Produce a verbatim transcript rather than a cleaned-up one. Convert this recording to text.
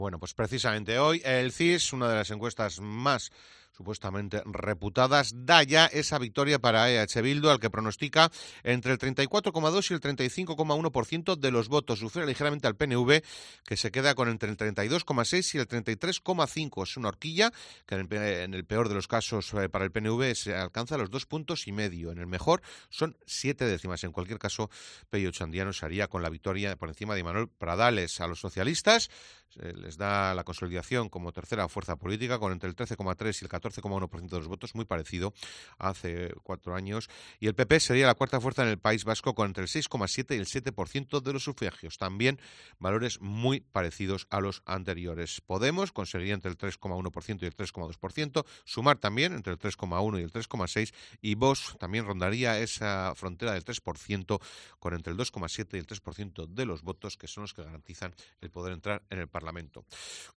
Bueno, pues precisamente hoy el C I S, una de las encuestas más supuestamente reputadas, da ya esa victoria para E H Bildu, al que pronostica entre el treinta y cuatro coma dos y el treinta y cinco coma uno por ciento de los votos. Supera ligeramente al P N V, que se queda con entre el treinta y dos coma seis y el treinta y tres coma cinco. Es una horquilla que en el, en el peor de los casos eh, para el P N V se alcanza los dos puntos y medio. En el mejor son siete décimas. En cualquier caso, Pello Chandiano se haría con la victoria por encima de Manuel Pradales. A los socialistas se les da la consolidación como tercera fuerza política con entre el trece coma tres y el catorce coma uno por ciento de los votos, muy parecido a hace cuatro años. Y el P P sería la cuarta fuerza en el País Vasco con entre el seis coma siete y el siete por ciento de los sufragios. También valores muy parecidos a los anteriores. Podemos conseguiría entre el tres coma uno por ciento y el tres coma dos por ciento. Sumar también entre el tres coma uno y el tres coma seis por ciento. Y Vox también rondaría esa frontera del tres por ciento con entre el dos coma siete y el tres por ciento de los votos, que son los que garantizan el poder entrar en el Parlamento.